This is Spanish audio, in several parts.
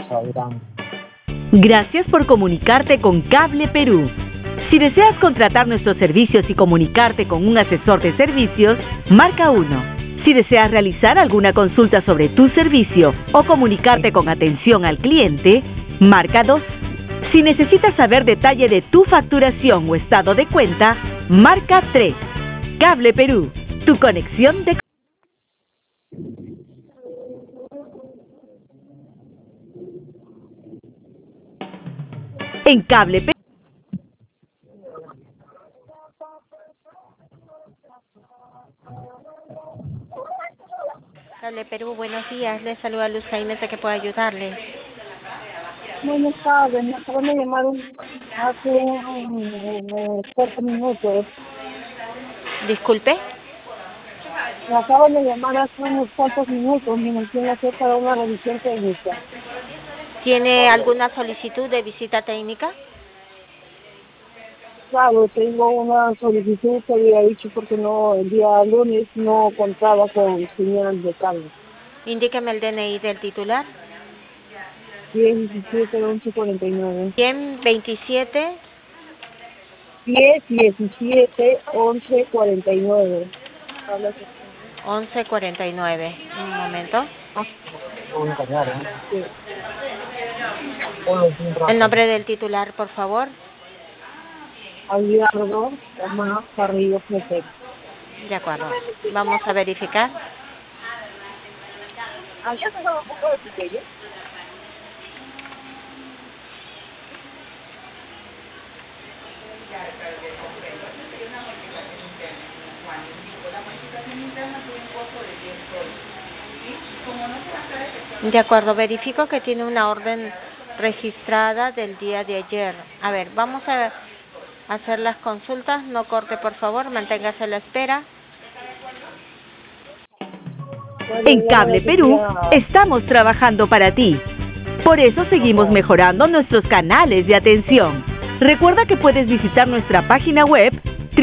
Gracias por comunicarte con Cable Perú. Si deseas contratar nuestros servicios y comunicarte con un asesor de servicios, marca 1. Si deseas realizar alguna consulta sobre tu servicio o comunicarte con atención al cliente, marca 2. Si necesitas saber detalle de tu facturación o estado de cuenta, marca 3. Cable Perú, tu conexión de... En Cable Perú. Cable Perú, buenos días. Les saluda Luz Jaime, ¿de qué puedo ayudarle? Buenas tardes, me acaban de llamar hace pocos minutos. Disculpe. Me acaban de llamar hace unos cuantos minutos, me mencionan acerca de una revisión técnica. ¿Tiene alguna solicitud de visita técnica? Claro, tengo una solicitud que había dicho porque no, el día lunes no contaba con señal de cable. Indíqueme el DNI del titular. 10-17-11-49. 127. 10-17-11-49. 1149. Un momento. Sí. El nombre del titular, por favor. Aguilardo, Tomás Carrillo Fletcher. De acuerdo. Vamos a verificar. ¿Ya se sabe un poco de pequeño? De acuerdo, verifico que tiene una orden registrada del día de ayer. A ver, vamos a hacer las consultas. No corte, por favor, manténgase a la espera. En Cable Perú estamos trabajando para ti. Por eso seguimos mejorando nuestros canales de atención. Recuerda que puedes visitar nuestra página web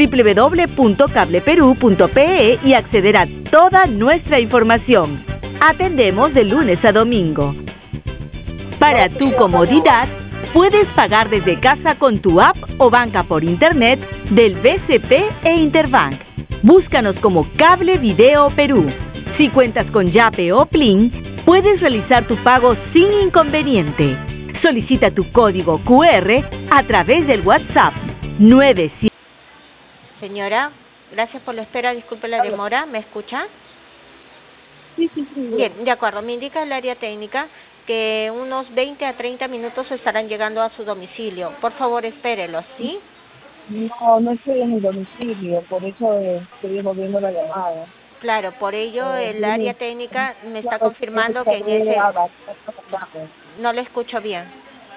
www.cableperú.pe y acceder a toda nuestra información. Atendemos de lunes a domingo. Para tu comodidad, puedes pagar desde casa con tu app o banca por internet del BCP e Interbank. Búscanos como Cable Video Perú. Si cuentas con Yape o Plin, puedes realizar tu pago sin inconveniente. Solicita tu código QR a través del WhatsApp 97. Señora, gracias por la espera. Disculpe la demora. ¿Me escucha? Sí. Bien, de acuerdo. Me indica el área técnica que unos 20 a 30 minutos estarán llegando a su domicilio. Por favor, espérelos, ¿sí? No estoy en el domicilio, por eso estoy volviendo la llamada. Claro, por ello el área técnica me está confirmando que en ese... No le escucho bien.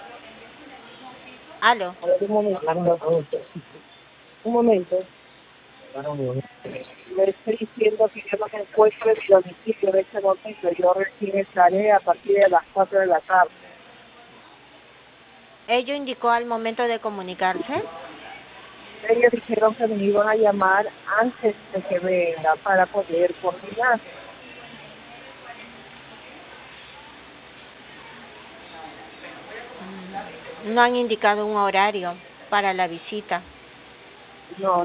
¿Aló? A ver, un momento. Le estoy diciendo que yo no me encuentro en mi domicilio en este momento. Yo recién estaré a partir de las 4 de la tarde. ¿Ello indicó al momento de comunicarse? Ellos dijeron que me iban a llamar antes de que venga para poder coordinar. No han indicado un horario para la visita. No.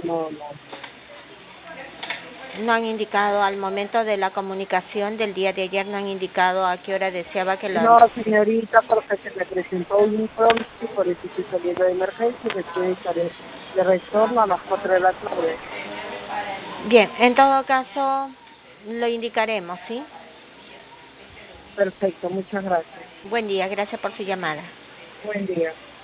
No han indicado al momento de la comunicación del día de ayer, no han indicado a qué hora deseaba que la... No, señorita, porque se me presentó un imprevisto y por eso estoy saliendo de emergencia y después estaré de retorno a las 4 de la tarde. Bien, en todo caso lo indicaremos, ¿sí? Perfecto, muchas gracias. Buen día, gracias por su llamada. Buen día.